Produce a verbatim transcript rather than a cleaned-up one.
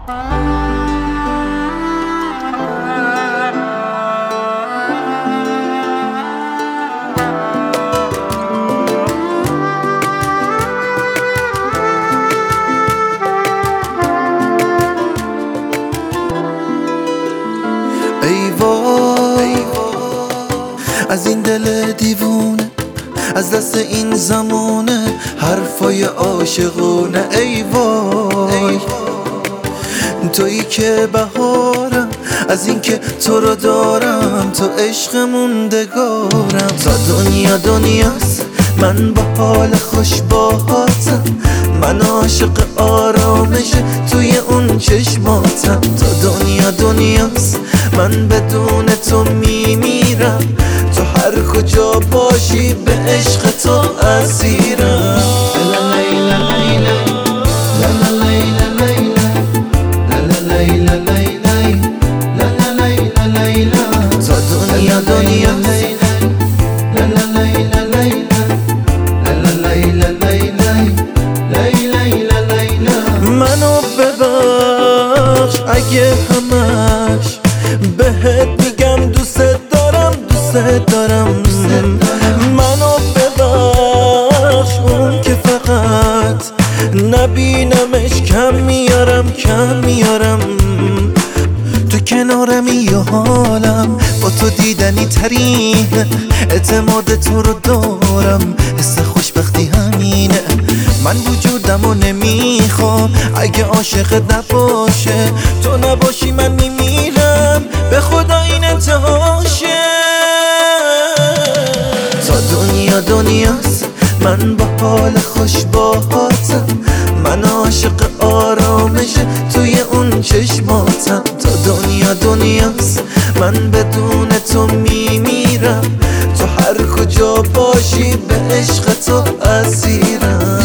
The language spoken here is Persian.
ای وای از این دل دیوونه، از دست این زمانه حرفای عاشقونه. ای وای تویی که بهارم، از این که تو رو دارم، تو عشق موندگارم. تا دنیا دنیاست من با حال خوش باهاتم، من عاشق آرامش توی اون چشماتم. تا دنیا دنیاست من بدون تو میمیرم، تو هر کجا باشی به عشق تو اسیرم. تا دنیا دنیاست منو ببخش اگه همش بهت میگم دوست دارم دوست دارم. منو ببخش اون که فقط نبینمش کم میارم کم میارم. تو کنارمی یا حالم با تو دیدنی ترین، اعتماد تو رو دارم، حس خوشبختی همینه. من وجودمو نمیخوام اگه عاشقت نباشه، تو نباشی من میمیرم، به خدا این انتهاشه. تا دنیا دنیاست من با حال خوش باهاتم، من عاشق آرامش توی اون چشماتم. تا دنیا دنیاست من بدون تو میمیرم، تو هر کجا باشی به عشق تو اسیرم.